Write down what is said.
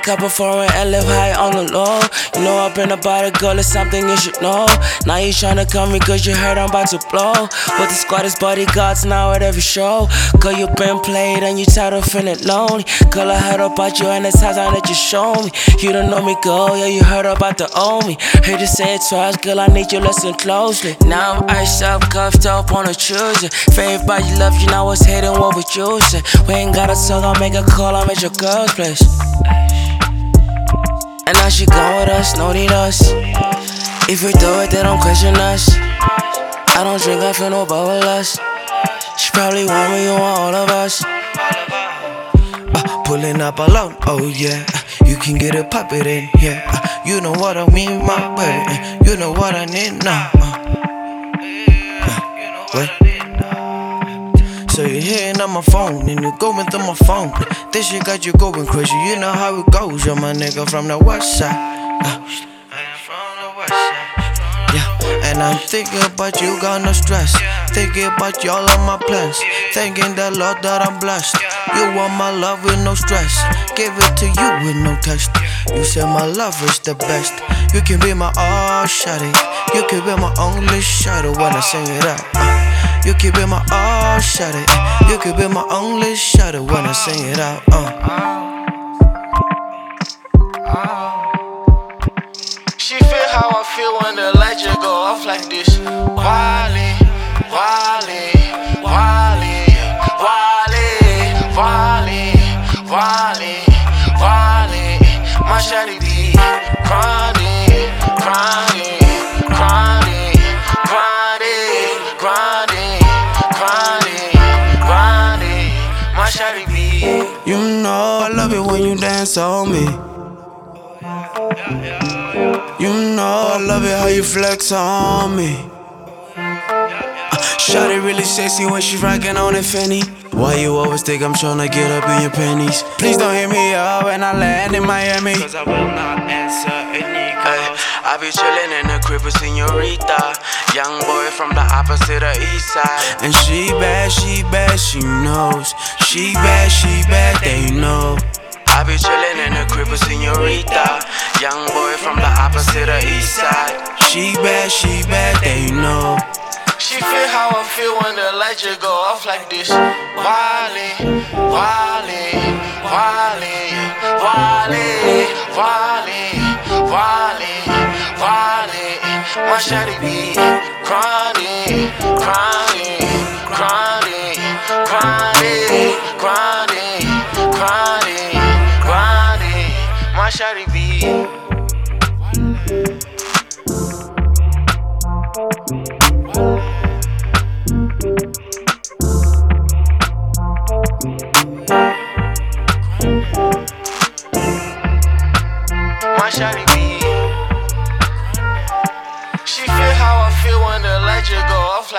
a couple foreign and live high on the low. You know I've been about it, girl, it's something you should know. Now you tryna come because you heard I'm about to blow. With the squad as bodyguards now at every show. Girl, you been played and you tired of feeling lonely. Girl, I heard about you and it's time that you show me. You don't know me, girl, yeah, you heard about the owe me. Heard you say it twice, girl, I need you listen closely. Now I'm iced up, cuffed up on a Tuesday. Favorite by you love you, now what's hating what we choosing. We ain't gotta talk, I'll make a call, I'm at your girl's place. And now she gone with us, no need us. If we do it, they don't question us. I don't drink, I feel no bubble us. She probably want me, you want all of us. Pulling up alone, oh yeah. You can get it, pop it in here. You know what I mean, my way. You know what I need now. So you're hitting on my phone and you're going through my phone. This shit got you going crazy, you know how it goes. You're my nigga from the west side. Yeah, and I'm thinking about you, got no stress. Thinking about y'all on my plans. Thanking the Lord that I'm blessed. You want my love with no stress. Give it to you with no test. You said my love is the best. You can be my all shawty. You can be my only shadow when I sing it out. You can be my all shawty. You can be my only shadow when I sing it out. She feel how I feel when the lights just go off like this. Wally, Wally, Wally, Wally, Wally, Wally, Wally. My shawty be grinding, grinding, grinding, grinding, grinding, grinding, grinding. My shawty be. You know I love it when you dance on me. You know I love it how you flex on me. Shawty really sexy when she rockin' on that fanny. Why you always think I'm tryna get up in your panties? Please don't hit me up when I land in Miami, cause I will not answer any calls. I be chillin' in the crib with Senorita, young boy from the opposite of east side. And she bad, she knows. She bad, they know. I be chillin' in the crib with Senorita, young boy from the opposite of east side. She bad, they know. She feel how I feel when the lights just go off like this. Wally, Wally, Wally, Wally, Wally, Wally, Wally. My shawty be grinding, grinding, grinding, grinding, grinding, grinding, grinding. My shawty be. My shawty be. She feel how I feel when the lights just go off like